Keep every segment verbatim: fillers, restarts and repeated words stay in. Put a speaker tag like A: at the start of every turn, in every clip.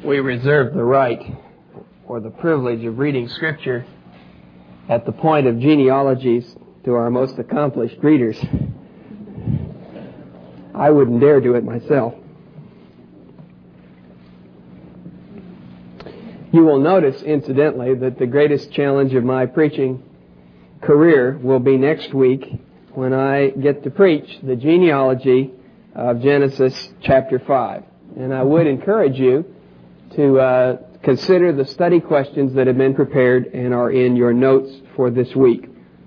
A: we reserve the right or the privilege of reading Scripture at the point of genealogies to our most accomplished readers. I wouldn't dare do it myself. You will notice, incidentally, that the greatest challenge of my preaching career will be next week when I get to preach the genealogy of Genesis chapter five. And I would encourage you to uh, consider the study questions that have been prepared and are in your notes for this week.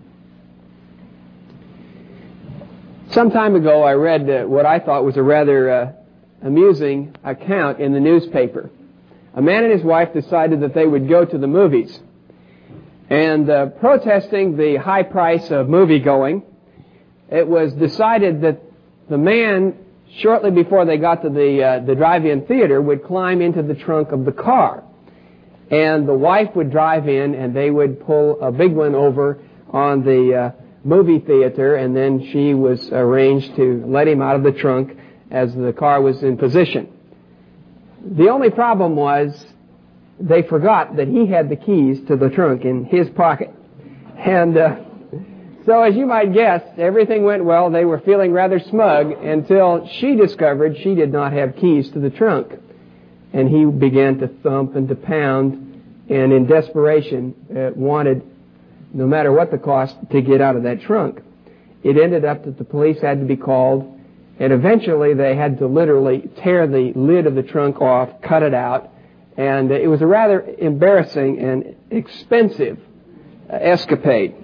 A: Some time ago, I read uh, what I thought was a rather uh, amusing account in the newspaper. A man and his wife decided that they would go to the movies. And uh, protesting the high price of movie-going, it was decided that the man, shortly before they got to the uh, the drive-in theater, would climb into the trunk of the car. And the wife would drive in, and they would pull a big one over on the uh, movie theater, and then she was arranged to let him out of the trunk as the car was in position. The only problem was they forgot that he had the keys to the trunk in his pocket. And uh, so as you might guess, everything went well. They were feeling rather smug until she discovered she did not have keys to the trunk. And he began to thump and to pound, and in desperation uh, wanted, no matter what the cost, to get out of that trunk. It ended up that the police had to be called, and eventually they had to literally tear the lid of the trunk off, cut it out, and it was a rather embarrassing and expensive uh, escapade.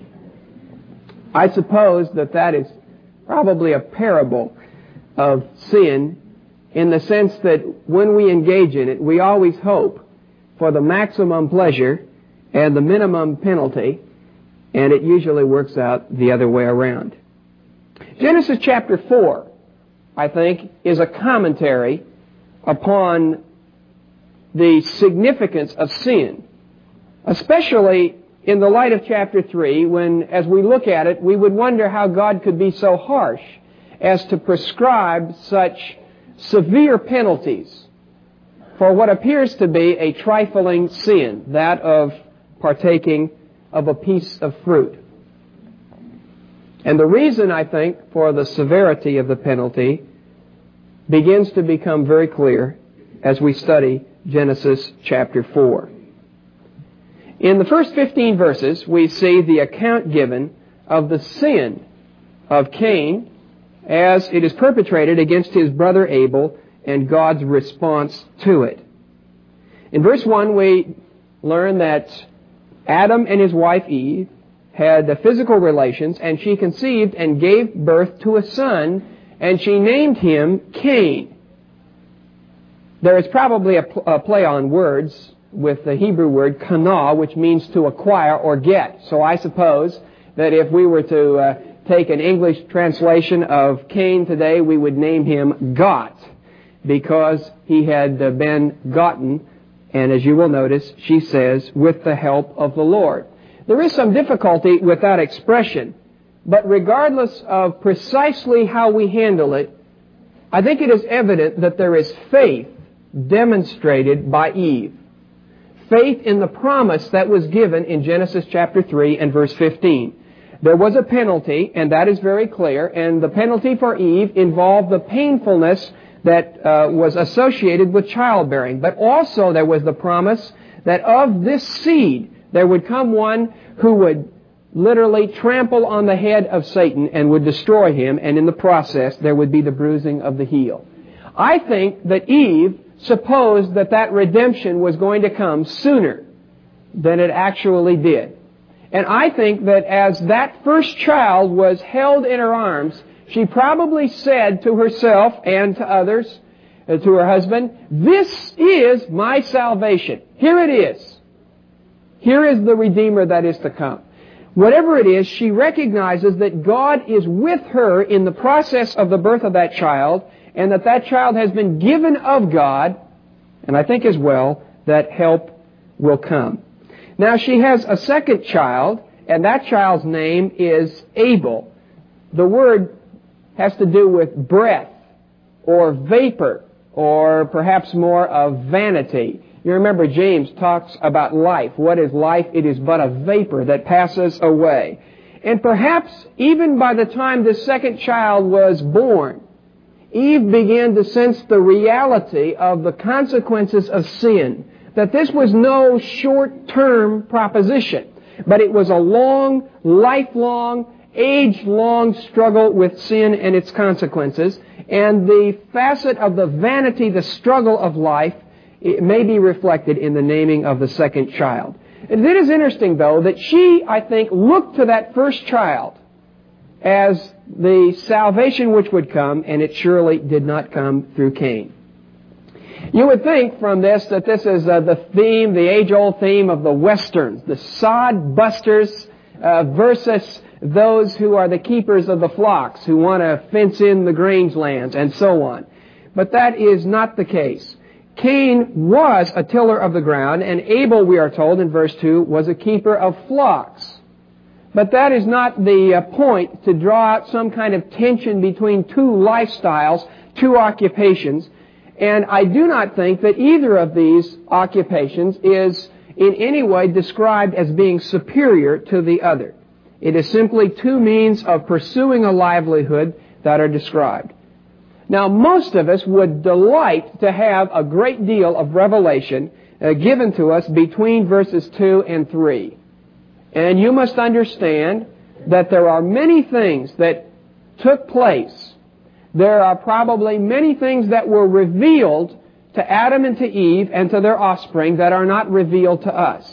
A: I suppose that that is probably a parable of sin, in the sense that when we engage in it, we always hope for the maximum pleasure and the minimum penalty, and it usually works out the other way around. Genesis chapter four, I think, is a commentary upon the significance of sin, especially in the light of chapter three, when, as we look at it, we would wonder how God could be so harsh as to prescribe such severe penalties for what appears to be a trifling sin, that of partaking of a piece of fruit. And the reason, I think, for the severity of the penalty begins to become very clear as we study Genesis chapter four. In the first fifteen verses, we see the account given of the sin of Cain as it is perpetrated against his brother Abel and God's response to it. In verse one, we learn that Adam and his wife Eve had physical relations, and she conceived and gave birth to a son, and she named him Cain. There is probably a, pl- a play on words with the Hebrew word kana, which means to acquire or get. So I suppose that if we were to uh, take an English translation of Cain today, we would name him Got, because he had uh, been gotten, and as you will notice, she says, with the help of the Lord. There is some difficulty with that expression, but regardless of precisely how we handle it, I think it is evident that there is faith demonstrated by Eve. Faith in the promise that was given in Genesis chapter three and verse fifteen. There was a penalty, and that is very clear, and the penalty for Eve involved the painfulness that uh, was associated with childbearing. But also there was the promise that of this seed there would come one who would literally trample on the head of Satan and would destroy him, and in the process there would be the bruising of the heel. I think that Eve supposed that that redemption was going to come sooner than it actually did. And I think that as that first child was held in her arms, she probably said to herself and to others, uh, to her husband, "This is my salvation. Here it is. Here is the Redeemer that is to come." Whatever it is, she recognizes that God is with her in the process of the birth of that child, and that that child has been given of God, and I think as well that help will come. Now she has a second child, and that child's name is Abel. The word has to do with breath or vapor, or perhaps more of vanity. You remember James talks about life. What is life? It is but a vapor that passes away. And perhaps even by the time the second child was born, Eve began to sense the reality of the consequences of sin. That this was no short-term proposition, but it was a long, lifelong, age-long struggle with sin and its consequences. And the facet of the vanity, the struggle of life, it may be reflected in the naming of the second child. And it is interesting, though, that she, I think, looked to that first child as the salvation which would come, and it surely did not come through Cain. You would think from this that this is uh, the theme, the age-old theme of the Westerns, the sod busters uh, versus those who are the keepers of the flocks, who want to fence in the grange lands, and so on. But that is not the case. Cain was a tiller of the ground, and Abel, we are told in verse two, was a keeper of flocks. But that is not the uh, point to draw out some kind of tension between two lifestyles, two occupations. And I do not think that either of these occupations is in any way described as being superior to the other. It is simply two means of pursuing a livelihood that are described. Now, most of us would delight to have a great deal of revelation uh, given to us between verses two and three. And you must understand that there are many things that took place. There are probably many things that were revealed to Adam and to Eve and to their offspring that are not revealed to us.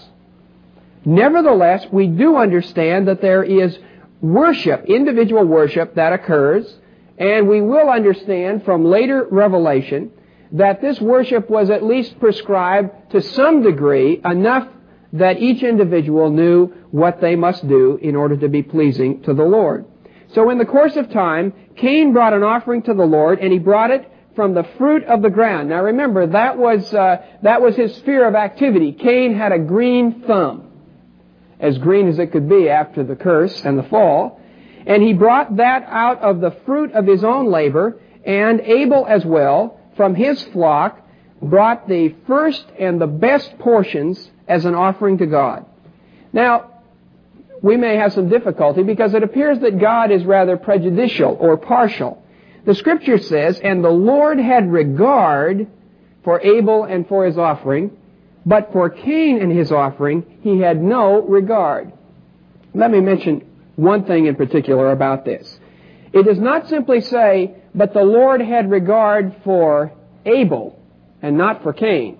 A: Nevertheless, we do understand that there is worship, individual worship that occurs, and we will understand from later revelation that this worship was at least prescribed to some degree, enough that each individual knew what they must do in order to be pleasing to the Lord. So in the course of time, Cain brought an offering to the Lord, and he brought it from the fruit of the ground. Now remember, that was uh, that was his sphere of activity. Cain had a green thumb, as green as it could be after the curse and the fall. And he brought that out of the fruit of his own labor, and Abel as well, from his flock, brought the first and the best portions as an offering to God. Now, we may have some difficulty because it appears that God is rather prejudicial or partial. The Scripture says, "And the Lord had regard for Abel and for his offering, but for Cain and his offering he had no regard." Let me mention one thing in particular about this. It does not simply say, "But the Lord had regard for Abel and not for Cain."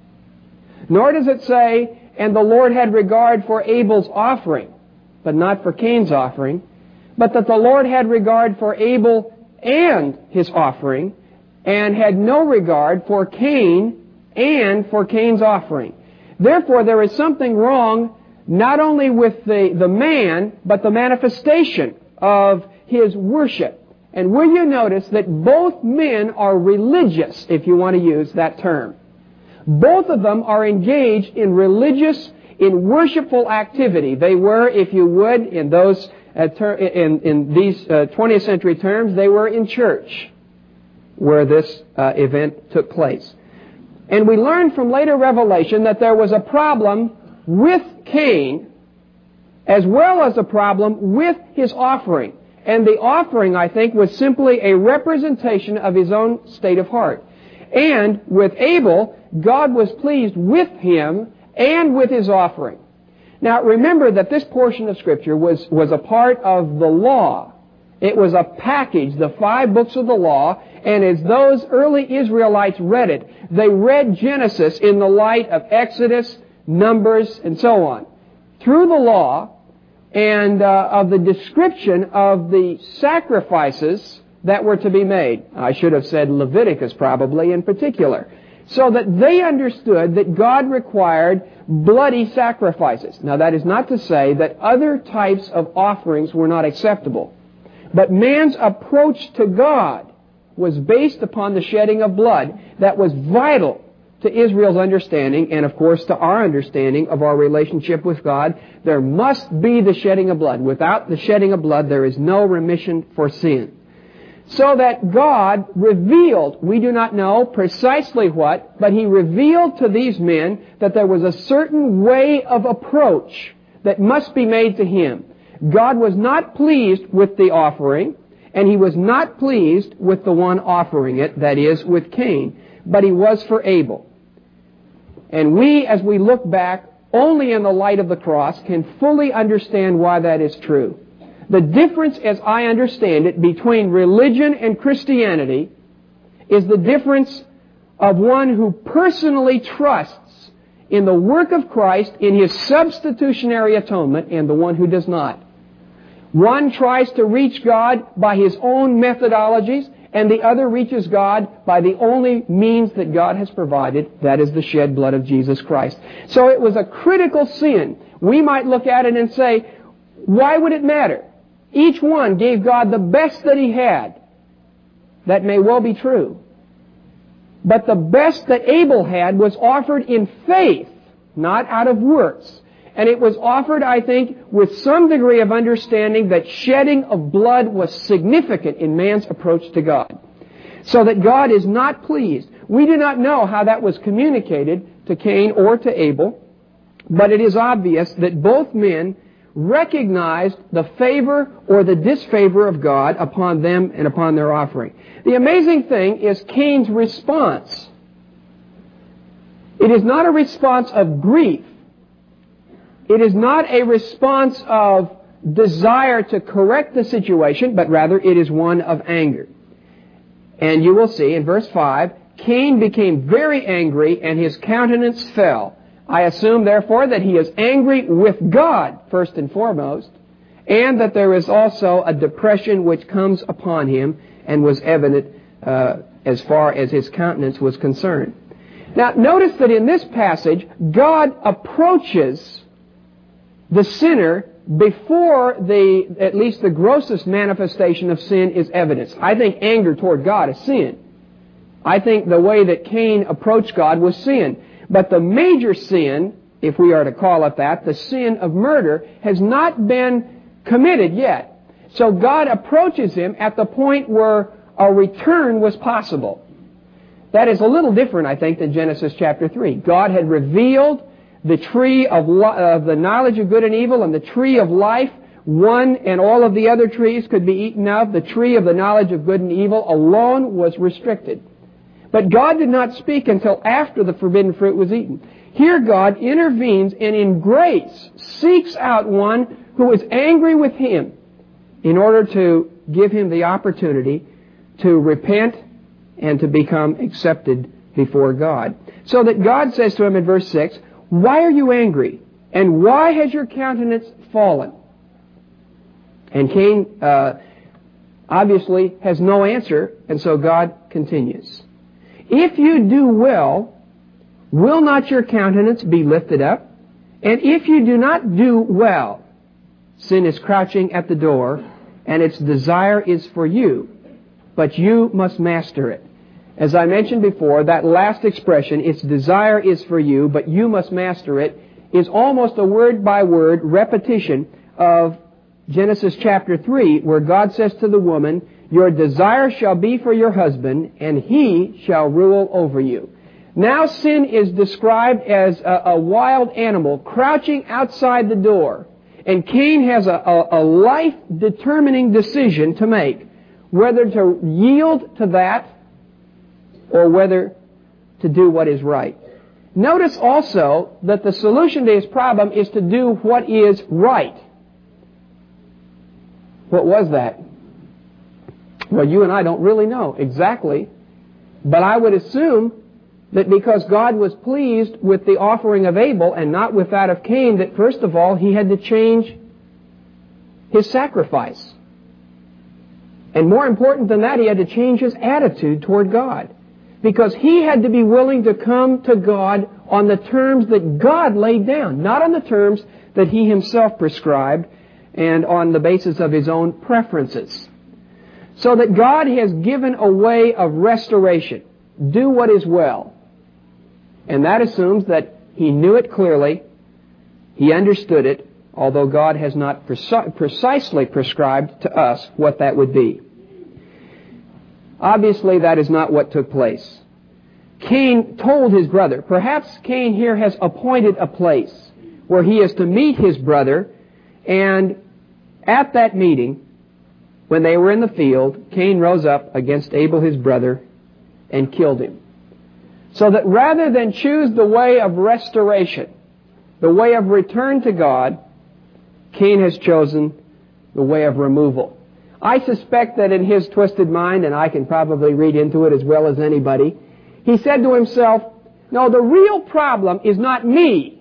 A: Nor does it say, "And the Lord had regard for Abel's offering, but not for Cain's offering," but that the Lord had regard for Abel and his offering, and had no regard for Cain and for Cain's offering. Therefore, there is something wrong not only with the, the man, but the manifestation of his worship. And will you notice that both men are religious, if you want to use that term. Both of them are engaged in religious, in worshipful activity. They were, if you would, in those uh, ter- in, in these uh, twentieth century terms, they were in church where this uh, event took place. And we learned from later revelation that there was a problem with Cain as well as a problem with his offering. And the offering, I think, was simply a representation of his own state of heart. And with Abel, God was pleased with him and with his offering. Now, remember that this portion of Scripture was, was a part of the law. It was a package, the five books of the law, and as those early Israelites read it, they read Genesis in the light of Exodus, Numbers, and so on. Through the law and uh, of the description of the sacrifices that were to be made. I should have said Leviticus probably in particular. So that they understood that God required bloody sacrifices. Now that is not to say that other types of offerings were not acceptable. But man's approach to God was based upon the shedding of blood that was vital to Israel's understanding and, of course, to our understanding of our relationship with God. There must be the shedding of blood. Without the shedding of blood, there is no remission for sin. So that God revealed, we do not know precisely what, but He revealed to these men that there was a certain way of approach that must be made to Him. God was not pleased with the offering, and He was not pleased with the one offering it, that is, with Cain, but He was for Abel. And we, as we look back, only in the light of the cross, can fully understand why that is true. The difference, as I understand it, between religion and Christianity is the difference of one who personally trusts in the work of Christ, in His substitutionary atonement, and the one who does not. One tries to reach God by his own methodologies, and the other reaches God by the only means that God has provided, that is the shed blood of Jesus Christ. So it was a critical sin. We might look at it and say, why would it matter? Each one gave God the best that he had. That may well be true. But the best that Abel had was offered in faith, not out of works. And it was offered, I think, with some degree of understanding that shedding of blood was significant in man's approach to God. So that God is not pleased. We do not know how that was communicated to Cain or to Abel, but it is obvious that both men recognized the favor or the disfavor of God upon them and upon their offering. The amazing thing is Cain's response. It is not a response of grief. It is not a response of desire to correct the situation, but rather it is one of anger. And you will see in verse five, Cain became very angry and his countenance fell. I assume, therefore, that he is angry with God, first and foremost, and that there is also a depression which comes upon him and was evident uh, as far as his countenance was concerned. Now, notice that in this passage, God approaches the sinner before the, at least the grossest manifestation of sin is evidenced. I think anger toward God is sin. I think the way that Cain approached God was sin. But the major sin, if we are to call it that, the sin of murder, has not been committed yet. So God approaches him at the point where a return was possible. That is a little different, I think, than Genesis chapter three. God had revealed the tree of, lo- of the knowledge of good and evil and the tree of life. One and all of the other trees could be eaten of. The tree of the knowledge of good and evil alone was restricted. But God did not speak until after the forbidden fruit was eaten. Here God intervenes and in grace seeks out one who is angry with him in order to give him the opportunity to repent and to become accepted before God. So that God says to him in verse six, "Why are you angry? And why has your countenance fallen?" And Cain uh, obviously has no answer, and so God continues. "If you do well, will not your countenance be lifted up? And if you do not do well, sin is crouching at the door, and its desire is for you, but you must master it." As I mentioned before, that last expression, "its desire is for you, but you must master it," is almost a word-by-word repetition of Genesis chapter three, where God says to the woman, "Your desire shall be for your husband, and he shall rule over you." Now sin is described as a, a wild animal crouching outside the door. And Cain has a, a, a life-determining decision to make, whether to yield to that or whether to do what is right. Notice also that the solution to his problem is to do what is right. What was that? Well, you and I don't really know exactly, but I would assume that because God was pleased with the offering of Abel and not with that of Cain, that first of all, he had to change his sacrifice. And more important than that, he had to change his attitude toward God. Because he had to be willing to come to God on the terms that God laid down, not on the terms that he himself prescribed and on the basis of his own preferences. So that God has given a way of restoration. Do what is well. And that assumes that he knew it clearly, he understood it, although God has not preci- precisely prescribed to us what that would be. Obviously, that is not what took place. Cain told his brother. Perhaps Cain here has appointed a place where he is to meet his brother, and at that meeting, when they were in the field, Cain rose up against Abel his brother and killed him. So that rather than choose the way of restoration, the way of return to God, Cain has chosen the way of removal. I suspect that in his twisted mind, and I can probably read into it as well as anybody, he said to himself, no, the real problem is not me.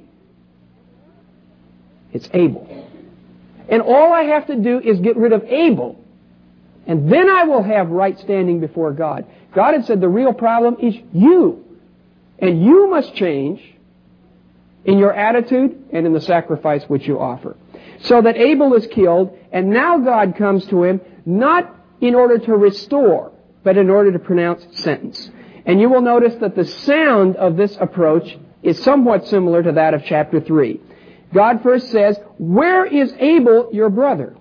A: It's Abel. And all I have to do is get rid of Abel, and then I will have right standing before God. God had said the real problem is you. And you must change in your attitude and in the sacrifice which you offer. So that Abel is killed, and now God comes to him not in order to restore, but in order to pronounce sentence. And you will notice that the sound of this approach is somewhat similar to that of chapter three. God first says, where is Abel, your brother?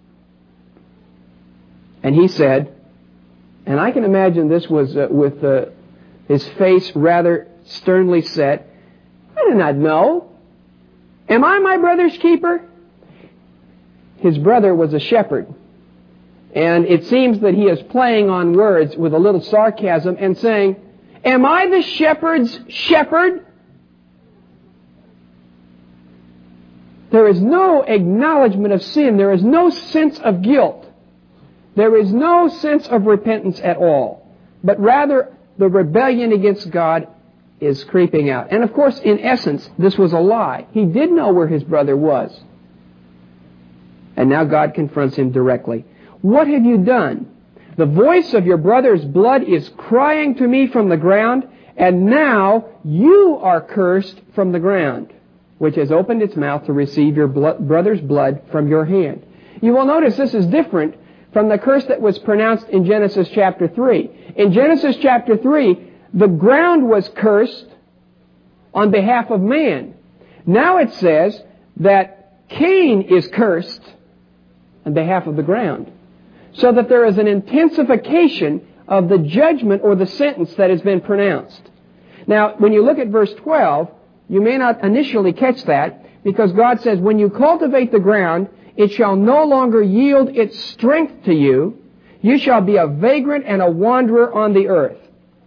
A: And he said, and I can imagine this was uh, with uh, his face rather sternly set, I do not know. Am I my brother's keeper? His brother was a shepherd. And it seems that he is playing on words with a little sarcasm and saying, am I the shepherd's shepherd? There is no acknowledgement of sin. There is no sense of guilt. There is no sense of repentance at all. But rather, the rebellion against God is creeping out. And of course, in essence, this was a lie. He did know where his brother was. And now God confronts him directly. What have you done? The voice of your brother's blood is crying to me from the ground, and now you are cursed from the ground, which has opened its mouth to receive your blood, brother's blood from your hand. You will notice this is different from the curse that was pronounced in Genesis chapter three. In Genesis chapter three, the ground was cursed on behalf of man. Now it says that Cain is cursed on behalf of the ground. So that there is an intensification of the judgment or the sentence that has been pronounced. Now, when you look at verse twelve, you may not initially catch that, because God says, when you cultivate the ground, it shall no longer yield its strength to you. You shall be a vagrant and a wanderer on the earth.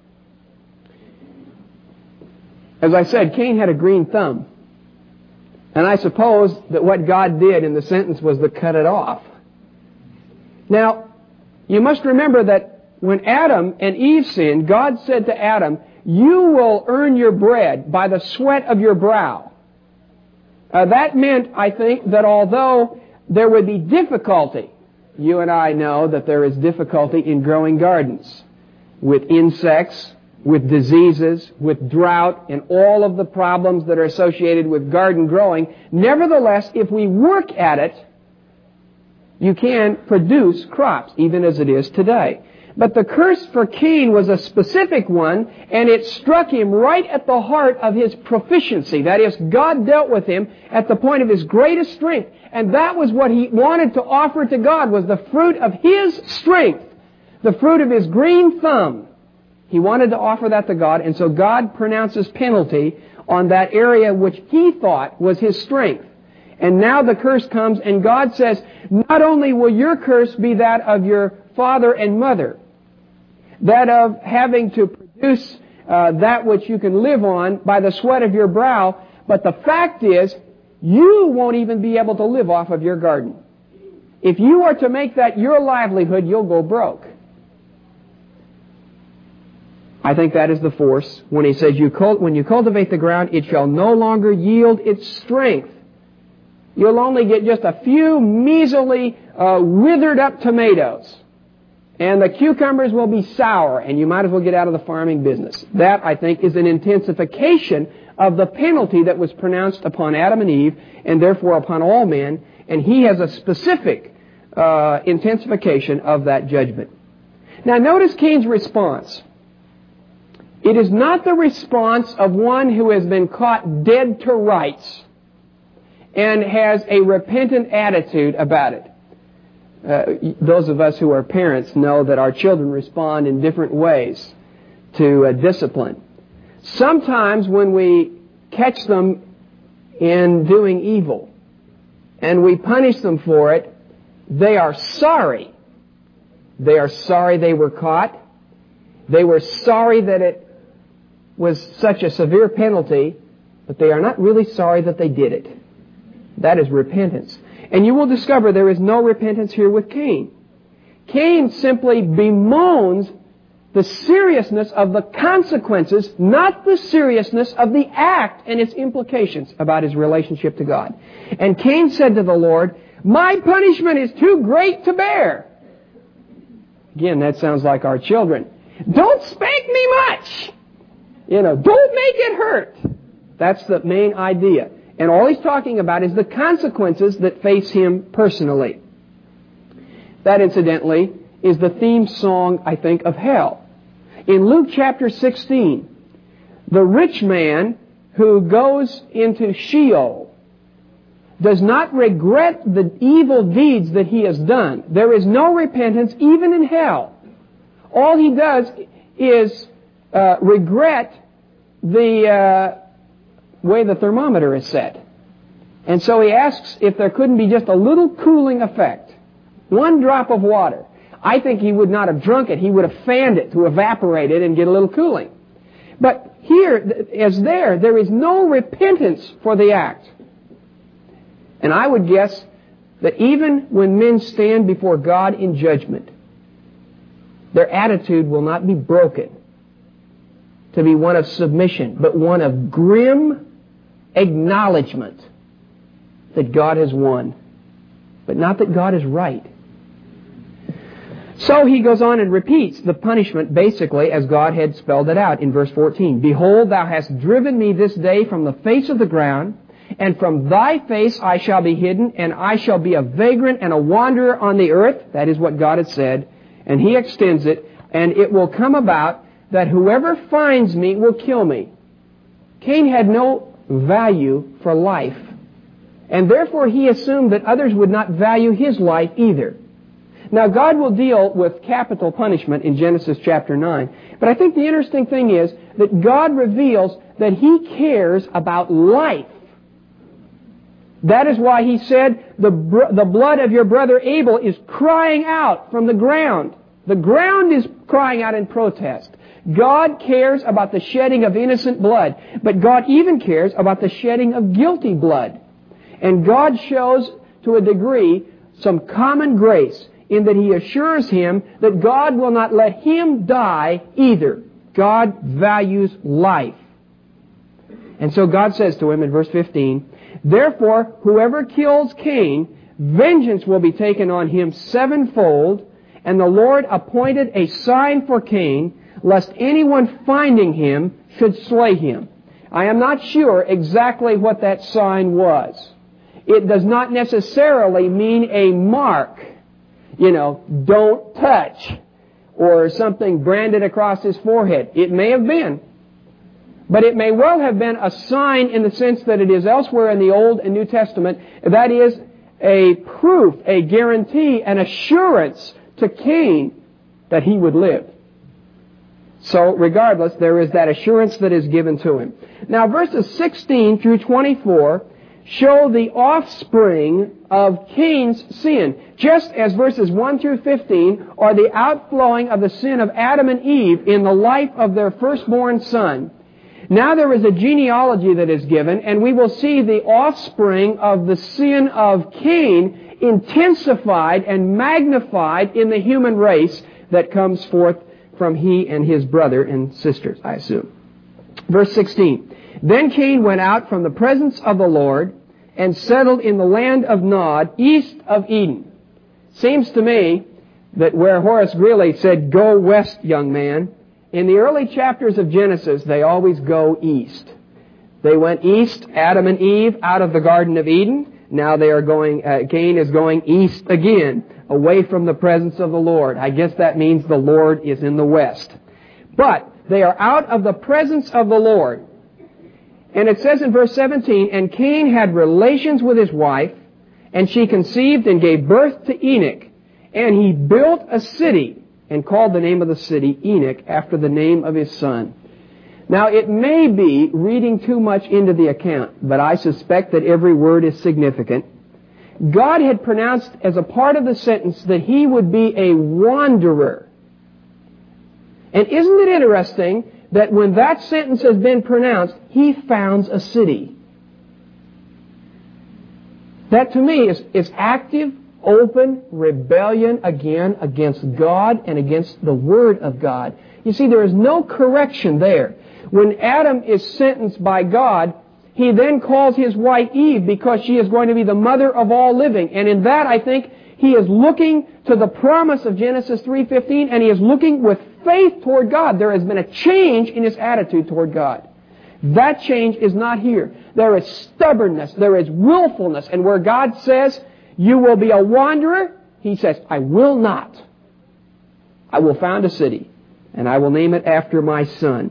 A: As I said, Cain had a green thumb. And I suppose that what God did in the sentence was to cut it off. Now, you must remember that when Adam and Eve sinned, God said to Adam, you will earn your bread by the sweat of your brow. Uh, that meant, I think, that although there would be difficulty, you and I know that there is difficulty in growing gardens with insects, with diseases, with drought, and all of the problems that are associated with garden growing. Nevertheless, if we work at it, you can produce crops, even as it is today. But the curse for Cain was a specific one, and it struck him right at the heart of his proficiency. That is, God dealt with him at the point of his greatest strength. And that was what he wanted to offer to God, was the fruit of his strength, the fruit of his green thumb. He wanted to offer that to God, and so God pronounces penalty on that area which he thought was his strength. And now the curse comes, and God says, not only will your curse be that of your father and mother, that of having to produce uh, that which you can live on by the sweat of your brow, but the fact is, you won't even be able to live off of your garden. If you are to make that your livelihood, you'll go broke. I think that is the force when he says, you cult- when you cultivate the ground, it shall no longer yield its strength. You'll only get just a few measly, uh, withered up tomatoes. And the cucumbers will be sour, and you might as well get out of the farming business. That, I think, is an intensification of the penalty that was pronounced upon Adam and Eve, and therefore upon all men. And he has a specific uh, intensification of that judgment. Now, notice Cain's response. It is not the response of one who has been caught dead to rights and has a repentant attitude about it. uh, those of us who are parents know that our children respond in different ways to uh, discipline. Sometimes when we catch them in doing evil and we punish them for it, they are sorry. They are sorry they were caught. They were sorry that it was such a severe penalty, but they are not really sorry that they did it. That is repentance. And you will discover there is no repentance here with Cain. Cain simply bemoans the seriousness of the consequences, not the seriousness of the act and its implications about his relationship to God. And Cain said to the Lord, "My punishment is too great to bear." Again, that sounds like our children. Don't spank me much. You know, don't make it hurt. That's the main idea. And all he's talking about is the consequences that face him personally. That, incidentally, is the theme song, I think, of hell. In Luke chapter sixteen, the rich man who goes into Sheol does not regret the evil deeds that he has done. There is no repentance even in hell. All he does is uh, regret the uh, way the thermometer is set. And so he asks if there couldn't be just a little cooling effect. One drop of water. I think he would not have drunk it. He would have fanned it to evaporate it and get a little cooling. But here, as there, there is no repentance for the act. And I would guess that even when men stand before God in judgment, their attitude will not be broken to be one of submission, but one of grim acknowledgement that God has won, but not that God is right. So he goes on and repeats the punishment basically as God had spelled it out in verse fourteen. "Behold, thou hast driven me this day from the face of the ground, and from thy face I shall be hidden, and I shall be a vagrant and a wanderer on the earth." That is what God had said. And he extends it, "and it will come about that whoever finds me will kill me." Cain had no value for life, and therefore he assumed that others would not value his life either. Now, God will deal with capital punishment in Genesis chapter nine. But I think the interesting thing is that God reveals that He cares about life. That is why He said, the, br- the blood of your brother Abel is crying out from the ground. The ground is crying out in protest. God cares about the shedding of innocent blood. But God even cares about the shedding of guilty blood. And God shows, to a degree, some common grace in that He assures him that God will not let him die either. God values life. And so God says to him in verse fifteen, "Therefore, whoever kills Cain, vengeance will be taken on him sevenfold, and the Lord appointed a sign for Cain, lest anyone finding him should slay him." I am not sure exactly what that sign was. It does not necessarily mean a mark. You know, "Don't touch," or something branded across his forehead. It may have been. But it may well have been a sign in the sense that it is elsewhere in the Old and New Testament. That is a proof, a guarantee, an assurance to Cain that he would live. So regardless, there is that assurance that is given to him. Now verses sixteen through twenty-four show the offspring of Cain's sin, just as verses one through fifteen are the outflowing of the sin of Adam and Eve in the life of their firstborn son. Now there is a genealogy that is given, and we will see the offspring of the sin of Cain intensified and magnified in the human race that comes forth from he and his brother and sisters, I assume. Verse sixteen, "Then Cain went out from the presence of the Lord and settled in the land of Nod, east of Eden." Seems to me that where Horace Greeley said, "Go west, young man," in the early chapters of Genesis, they always go east. They went east, Adam and Eve, out of the Garden of Eden. Now they are going, uh, Cain is going east again, away from the presence of the Lord. I guess that means the Lord is in the west. But they are out of the presence of the Lord. And it says in verse seventeen, "And Cain had relations with his wife, and she conceived and gave birth to Enoch. And he built a city and called the name of the city Enoch after the name of his son. Now, it may be reading too much into the account, but I suspect that every word is significant. God had pronounced as a part of the sentence that he would be a wanderer. And isn't it interesting that when that sentence has been pronounced, he founds a city? That to me is, is active, open rebellion again against God and against the Word of God. You see, there is no correction there. When Adam is sentenced by God, he then calls his wife Eve because she is going to be the mother of all living. And in that, I think, he is looking to the promise of Genesis three fifteen, and he is looking with faith toward God. There has been a change in his attitude toward God. That change is not here. There is stubbornness. There is willfulness. And where God says, you will be a wanderer, he says, I will not. I will found a city, and I will name it after my son.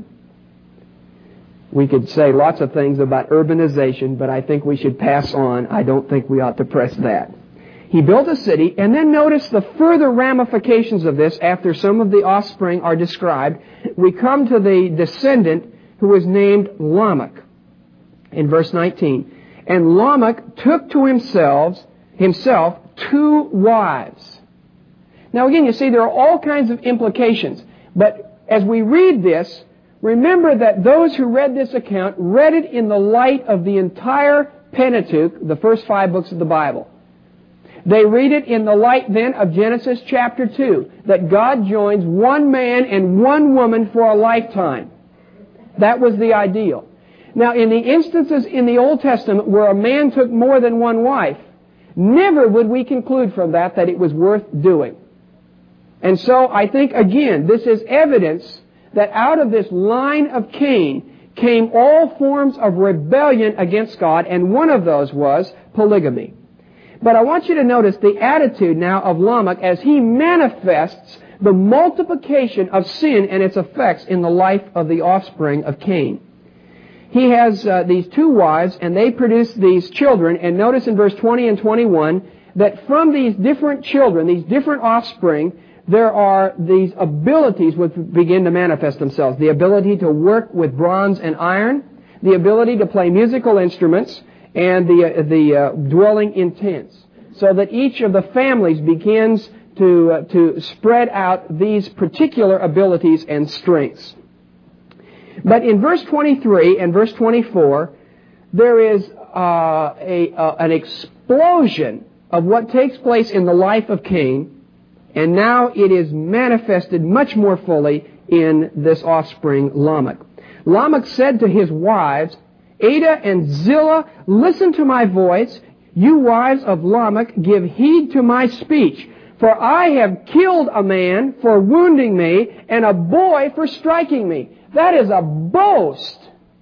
A: We could say lots of things about urbanization, but I think we should pass on. I don't think we ought to press that. He built a city, and then notice the further ramifications of this after some of the offspring are described. We come to the descendant who is named Lamech in verse nineteen. And Lamech took to himself, himself two wives. Now again, you see, there are all kinds of implications. But as we read this, remember that those who read this account read it in the light of the entire Pentateuch, the first five books of the Bible. They read it in the light then of Genesis chapter two, that God joins one man and one woman for a lifetime. That was the ideal. Now, in the instances in the Old Testament where a man took more than one wife, never would we conclude from that that it was worth doing. And so I think, again, this is evidence that out of this line of Cain came all forms of rebellion against God, and one of those was polygamy. But I want you to notice the attitude now of Lamech as he manifests the multiplication of sin and its effects in the life of the offspring of Cain. He has uh, these two wives, and they produce these children, and notice in verse twenty and twenty-one that from these different children, these different offspring, there are these abilities which begin to manifest themselves. The ability to work with bronze and iron, the ability to play musical instruments, and the, uh, the uh, dwelling in tents. So that each of the families begins to, uh, to spread out these particular abilities and strengths. But in verse twenty-three and verse twenty-four, there is uh, a, uh, an explosion of what takes place in the life of Cain, and now it is manifested much more fully in this offspring, Lamech. Lamech said to his wives, Ada and Zillah, listen to my voice. You wives of Lamech, give heed to my speech. For I have killed a man for wounding me, and a boy for striking me. That is a boast.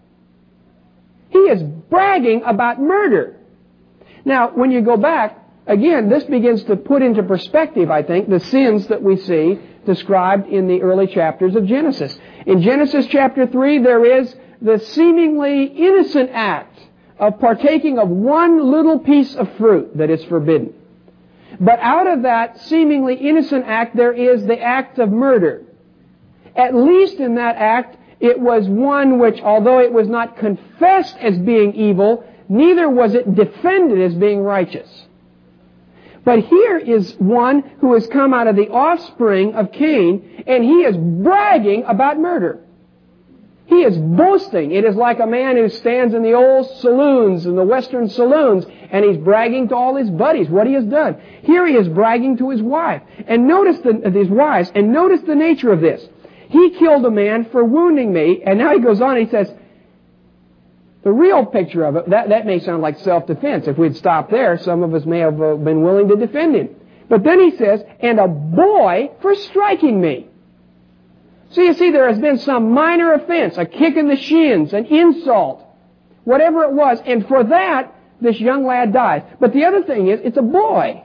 A: He is bragging about murder. Now, when you go back, again, this begins to put into perspective, I think, the sins that we see described in the early chapters of Genesis. In Genesis chapter three, there is the seemingly innocent act of partaking of one little piece of fruit that is forbidden. But out of that seemingly innocent act, there is the act of murder. At least in that act, it was one which, although it was not confessed as being evil, neither was it defended as being righteous. But here is one who has come out of the offspring of Cain, and he is bragging about murder. He is boasting. It is like a man who stands in the old saloons, in the western saloons, and he's bragging to all his buddies what he has done. Here he is bragging to his wife. And notice the, his wives, and notice the nature of this. He killed a man for wounding me, and now he goes on and he says, the real picture of it, that, that may sound like self-defense. If we'd stopped there, some of us may have uh, been willing to defend him. But then he says, and a boy for striking me. So you see, there has been some minor offense, a kick in the shins, an insult, whatever it was, and for that, this young lad dies. But the other thing is, it's a boy.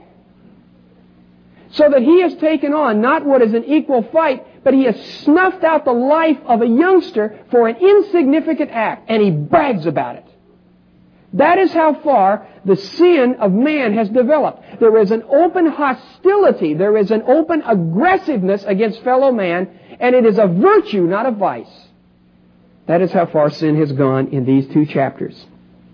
A: So that he has taken on not what is an equal fight, but he has snuffed out the life of a youngster for an insignificant act, and he brags about it. That is how far the sin of man has developed. There is an open hostility. There is an open aggressiveness against fellow man, and it is a virtue, not a vice. That is how far sin has gone in these two chapters.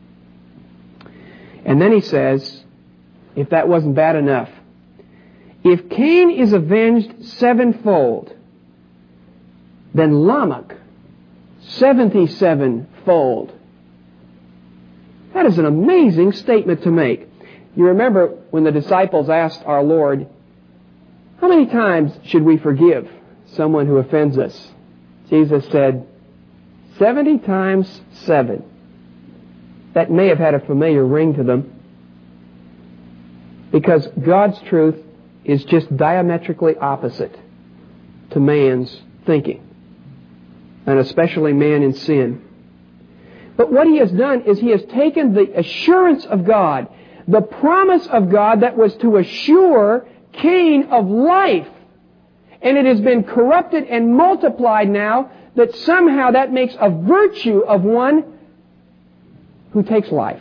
A: And then he says, if that wasn't bad enough, if Cain is avenged sevenfold, then Lamech seventy-sevenfold. That is an amazing statement to make. You remember when the disciples asked our Lord, how many times should we forgive someone who offends us? Jesus said, seventy times seven. That may have had a familiar ring to them, because God's truth is just diametrically opposite to man's thinking, and especially man in sin. But what he has done is he has taken the assurance of God, the promise of God that was to assure Cain of life, and it has been corrupted and multiplied now that somehow that makes a virtue of one who takes life.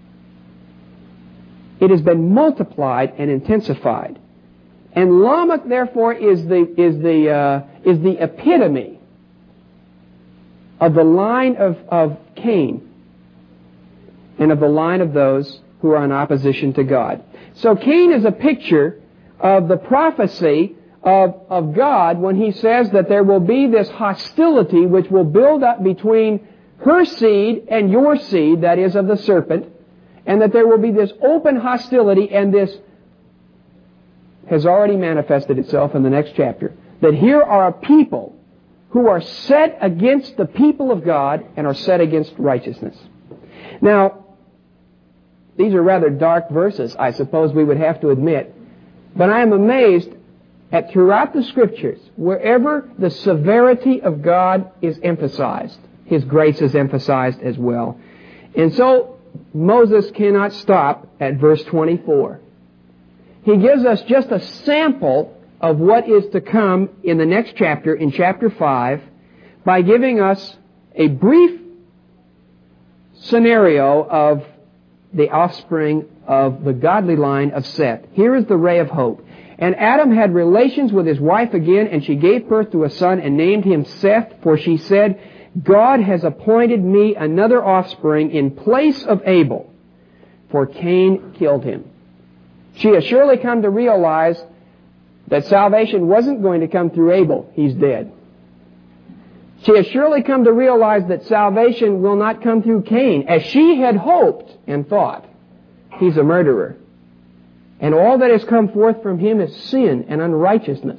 A: It has been multiplied and intensified. And Lamech, therefore, is the, is the, uh, is the epitome of the line of, of Cain and of the line of those who are in opposition to God. So Cain is a picture of the prophecy of, of God when he says that there will be this hostility which will build up between her seed and your seed, that is, of the serpent, and that there will be this open hostility, and this has already manifested itself in the next chapter, that here are a people who are set against the people of God and are set against righteousness. Now, these are rather dark verses, I suppose we would have to admit, but I am amazed at throughout the Scriptures, wherever the severity of God is emphasized, His grace is emphasized as well. And so, Moses cannot stop at verse twenty-four. He gives us just a sample of what is to come in the next chapter, in chapter five, by giving us a brief scenario of the offspring of the godly line of Seth. Here is the ray of hope. And Adam had relations with his wife again, and she gave birth to a son and named him Seth, for she said, God has appointed me another offspring in place of Abel, for Cain killed him. She has surely come to realize that salvation wasn't going to come through Abel. He's dead. She has surely come to realize that salvation will not come through Cain, as she had hoped and thought. He's a murderer. And all that has come forth from him is sin and unrighteousness.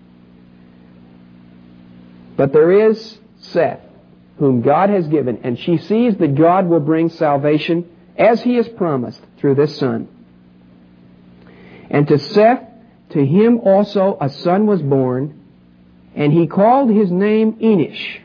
A: But there is Seth, whom God has given, and she sees that God will bring salvation as He has promised through this son. And to Seth, to him also a son was born, and he called his name Enosh.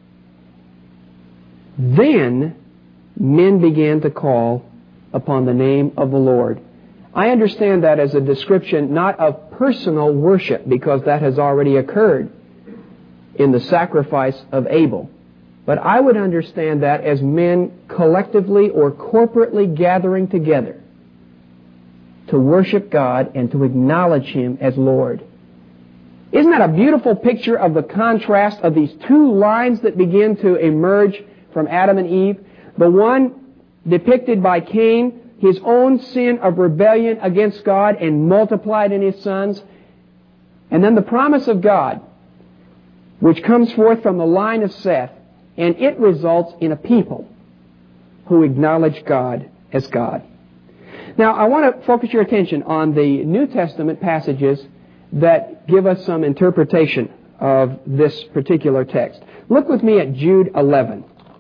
A: Then men began to call upon the name of the Lord. I understand that as a description not of personal worship, because that has already occurred in the sacrifice of Abel. But I would understand that as men collectively or corporately gathering together to worship God and to acknowledge Him as Lord. Isn't that a beautiful picture of the contrast of these two lines that begin to emerge from Adam and Eve? The one depicted by Cain, his own sin of rebellion against God and multiplied in his sons. And then the promise of God, which comes forth from the line of Seth, and it results in a people who acknowledge God as God. Now, I want to focus your attention on the New Testament passages that give us some interpretation of this particular text. Look with me at Jude eleven.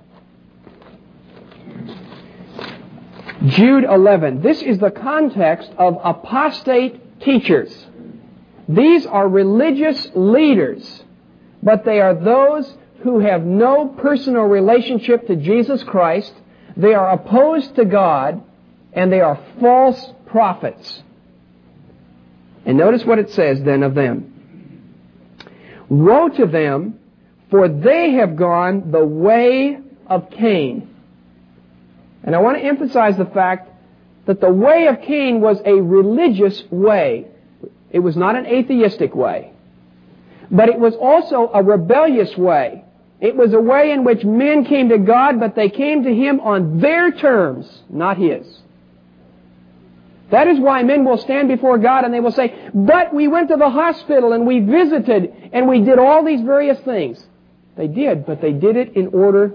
A: Jude eleven. This is the context of apostate teachers. These are religious leaders, but they are those who have no personal relationship to Jesus Christ. They are opposed to God, and they are false prophets. And notice what it says then of them. Woe to them, for they have gone the way of Cain. And I want to emphasize the fact that the way of Cain was a religious way. It was not an atheistic way. But it was also a rebellious way. It was a way in which men came to God, but they came to Him on their terms, not His. That is why men will stand before God and they will say, but we went to the hospital and we visited and we did all these various things. They did, but they did it in order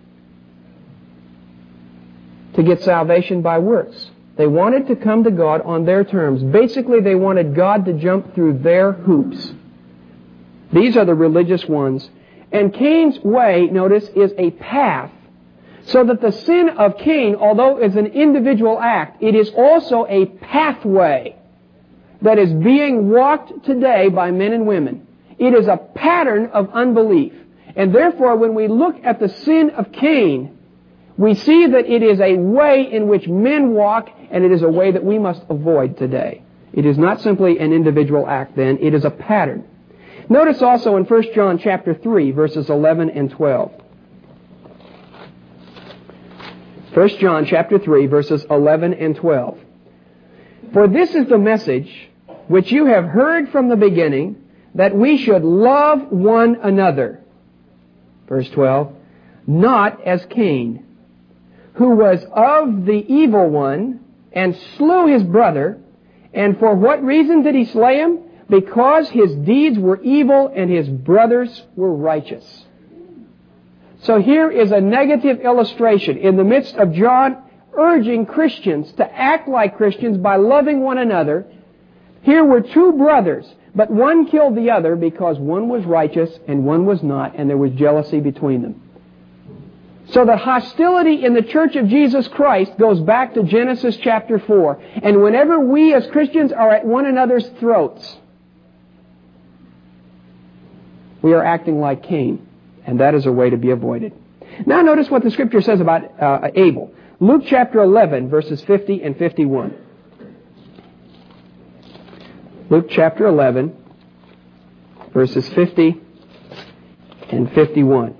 A: to get salvation by works. They wanted to come to God on their terms. Basically, they wanted God to jump through their hoops. These are the religious ones. And Cain's way, notice, is a path. So that the sin of Cain, although it's an individual act, it is also a pathway that is being walked today by men and women. It is a pattern of unbelief. And therefore, when we look at the sin of Cain, we see that it is a way in which men walk, and it is a way that we must avoid today. It is not simply an individual act then, it is a pattern. Notice also in First John chapter three, verses eleven and twelve. First John chapter three, verses eleven and twelve. For this is the message which you have heard from the beginning, that we should love one another. Verse twelve. Not as Cain, who was of the evil one, and slew his brother. And for what reason did he slay him? Because his deeds were evil and his brothers were righteous. So here is a negative illustration in the midst of John urging Christians to act like Christians by loving one another. Here were two brothers, but one killed the other because one was righteous and one was not, and there was jealousy between them. So the hostility in the Church of Jesus Christ goes back to Genesis chapter four. And whenever we as Christians are at one another's throats, we are acting like Cain. And that is a way to be avoided. Now notice what the Scripture says about uh, Abel. Luke chapter eleven, verses fifty and fifty-one. Luke chapter eleven, verses fifty and fifty-one.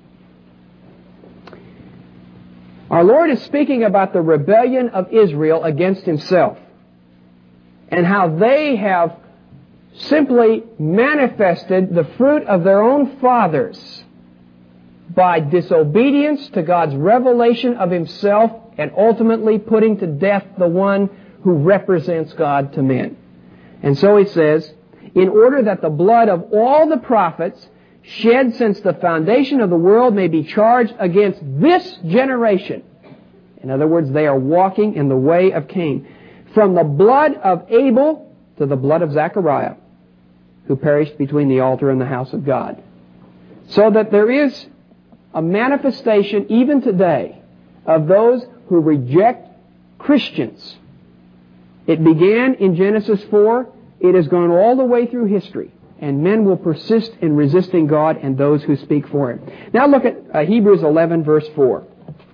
A: Our Lord is speaking about the rebellion of Israel against Himself, and how they have simply manifested the fruit of their own fathers by disobedience to God's revelation of Himself, and ultimately putting to death the one who represents God to men. And so He says, in order that the blood of all the prophets shed since the foundation of the world may be charged against this generation. In other words, they are walking in the way of Cain. From the blood of Abel to the blood of Zechariah, who perished between the altar and the house of God. So that there is a manifestation even today of those who reject Christians. It began in Genesis four. It has gone all the way through history. And men will persist in resisting God and those who speak for Him. Now look at uh, Hebrews eleven, verse four.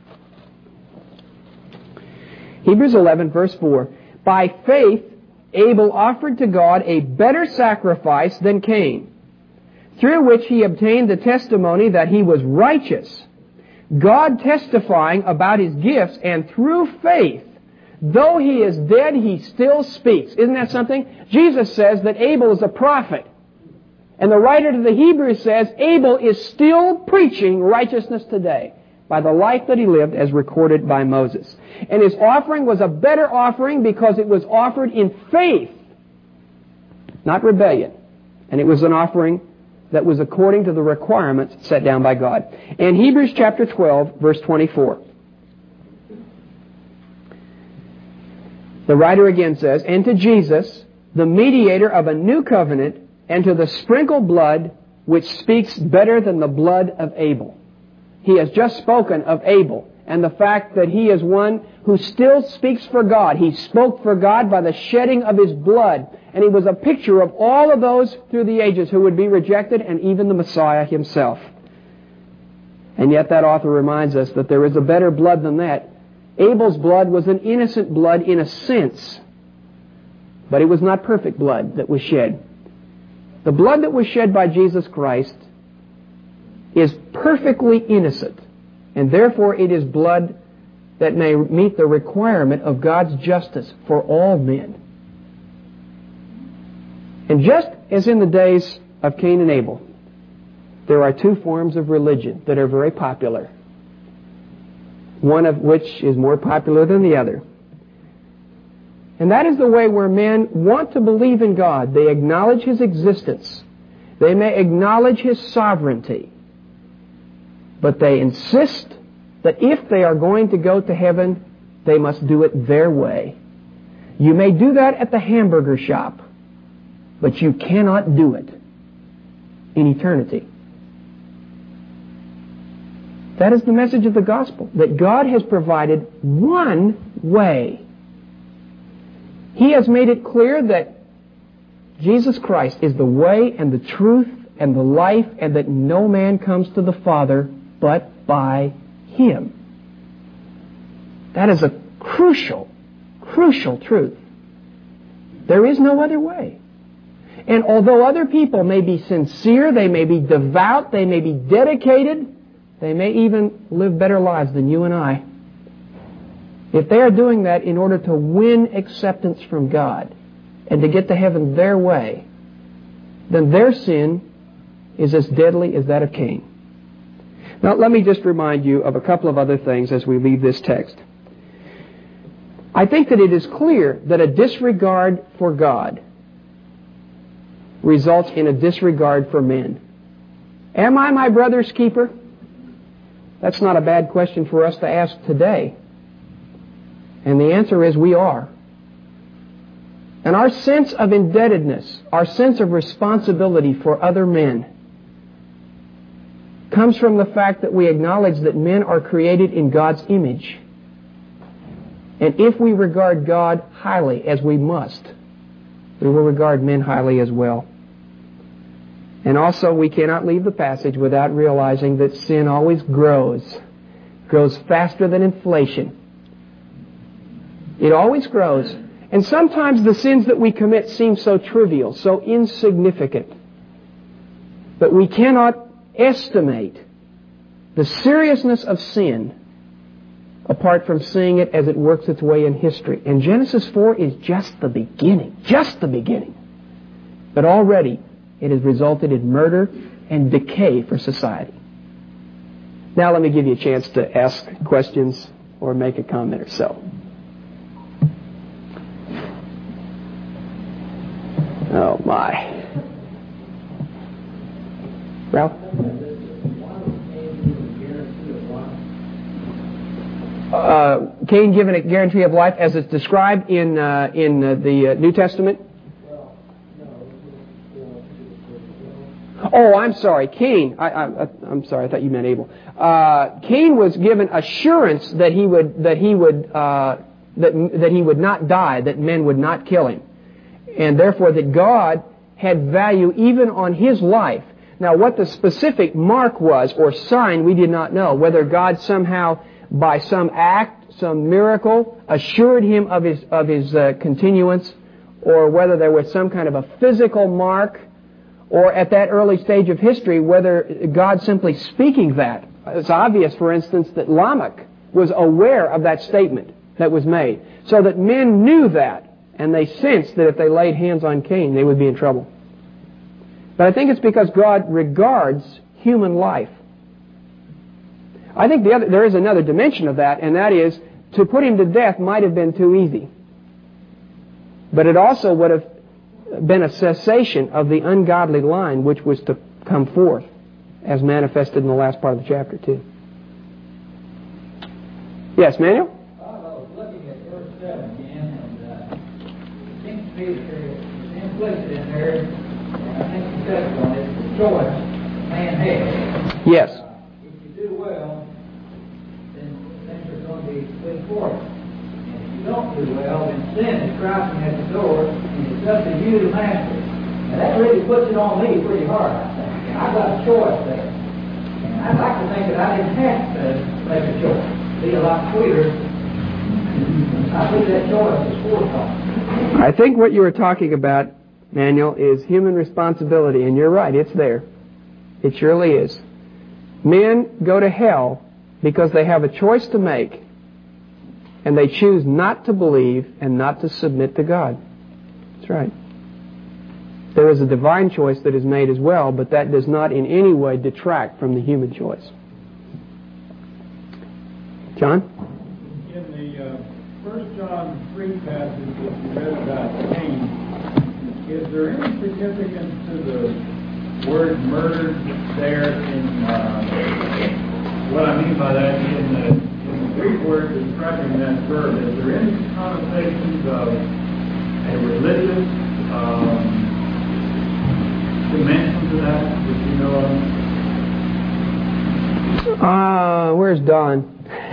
A: Hebrews eleven, verse four. By faith, Abel offered to God a better sacrifice than Cain, through which he obtained the testimony that he was righteous, God testifying about his gifts, and through faith, though he is dead, he still speaks. Isn't that something? Jesus says that Abel is a prophet. And the writer to the Hebrews says Abel is still preaching righteousness today by the life that he lived as recorded by Moses. And his offering was a better offering because it was offered in faith, not rebellion. And it was an offering that was according to the requirements set down by God. And Hebrews chapter twelve, verse twenty-four. The writer again says, and to Jesus, the mediator of a new covenant, and to the sprinkled blood, which speaks better than the blood of Abel. He has just spoken of Abel and the fact that he is one who still speaks for God. He spoke for God by the shedding of his blood. And he was a picture of all of those through the ages who would be rejected, and even the Messiah himself. And yet that author reminds us that there is a better blood than that. Abel's blood was an innocent blood in a sense, but it was not perfect blood that was shed. The blood that was shed by Jesus Christ is perfectly innocent, and therefore it is blood that may meet the requirement of God's justice for all men. And just as in the days of Cain and Abel, there are two forms of religion that are very popular, one of which is more popular than the other. And that is the way where men want to believe in God. They acknowledge His existence. They may acknowledge His sovereignty. But they insist that if they are going to go to heaven, they must do it their way. You may do that at the hamburger shop, but you cannot do it in eternity. That is the message of the gospel, that God has provided one way. He has made it clear that Jesus Christ is the way and the truth and the life, and that no man comes to the Father but by Him. That is a crucial, crucial truth. There is no other way. And although other people may be sincere, they may be devout, they may be dedicated, they may even live better lives than you and I, if they are doing that in order to win acceptance from God and to get to heaven their way, then their sin is as deadly as that of Cain. Now, let me just remind you of a couple of other things as we leave this text. I think that it is clear that a disregard for God results in a disregard for men. Am I my brother's keeper? That's not a bad question for us to ask today. And the answer is we are. And our sense of indebtedness, our sense of responsibility for other men, comes from the fact that we acknowledge that men are created in God's image. And if we regard God highly, as we must, we will regard men highly as well. And also, we cannot leave the passage without realizing that sin always grows, grows faster than inflation. It always grows. And sometimes the sins that we commit seem so trivial, so insignificant. But we cannot estimate the seriousness of sin apart from seeing it as it works its way in history. And Genesis four is just the beginning, just the beginning. But already it has resulted in murder and decay for society. Now let me give you a chance to ask questions or make a comment or so. Oh my. Ralph? Uh, Cain given a guarantee of life as it's described in uh, in uh, the uh, New Testament? Oh, I'm sorry, Cain. I, I, I'm sorry. I thought you meant Abel. Uh, Cain was given assurance that he would that he would uh, that that he would not die, that men would not kill him, and therefore that God had value even on his life. Now, what the specific mark was or sign, we did not know. Whether God somehow, by some act, some miracle, assured him of his of his uh, continuance, or whether there was some kind of a physical mark, or at that early stage of history, whether God simply speaking that. It's obvious, for instance, that Lamech was aware of that statement that was made, so that men knew that, and they sensed that if they laid hands on Cain, they would be in trouble. But I think it's because God regards human life. I think the other, there is another dimension of that, and that is, to put him to death might have been too easy. But it also would have been a cessation of the ungodly line which was to come forth, as manifested in the last part of the chapter, too. Yes, Manuel?
B: I was looking at verse seven again, and uh, it seems to me that there's implicit in there, and I think you touched on it, the choice man has.
A: Yes.
B: Uh, if you do well, then things are going to be good for you. And if you don't do well, then sin is crouching at the door, and it's up to you to master it. And that really puts it on me pretty hard, I think. And I've got a choice there. And I'd like to think that I didn't have to make a choice. Be a lot clearer. I think that choice is forethought.
A: I think what you were talking about, Manuel, is human responsibility, and you're right, it's there. It surely is. Men go to hell because they have a choice to make, And they choose not to believe and not to submit to God. That's right. There is a divine choice that is made as well, but that does not in any way detract from the human choice. John?
C: In the uh, First John three passage that you read about Cain, is there any significance to the word murdered there in, uh, what I mean by that, in the, in the Greek word describing that verb, is there any connotations of a religious um, dimension to that that you know of?
A: Uh, where's Don?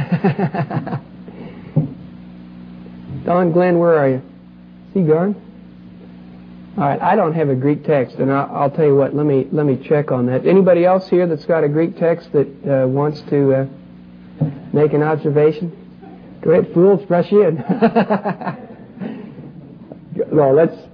A: Don Glenn, where are you? Is he gone? All right, I don't have a Greek text, and I'll, I'll tell you what. Let me let me check on that. Anybody else here that's got a Greek text that uh, wants to uh, make an observation? Go ahead, fools, rush in. Well, let's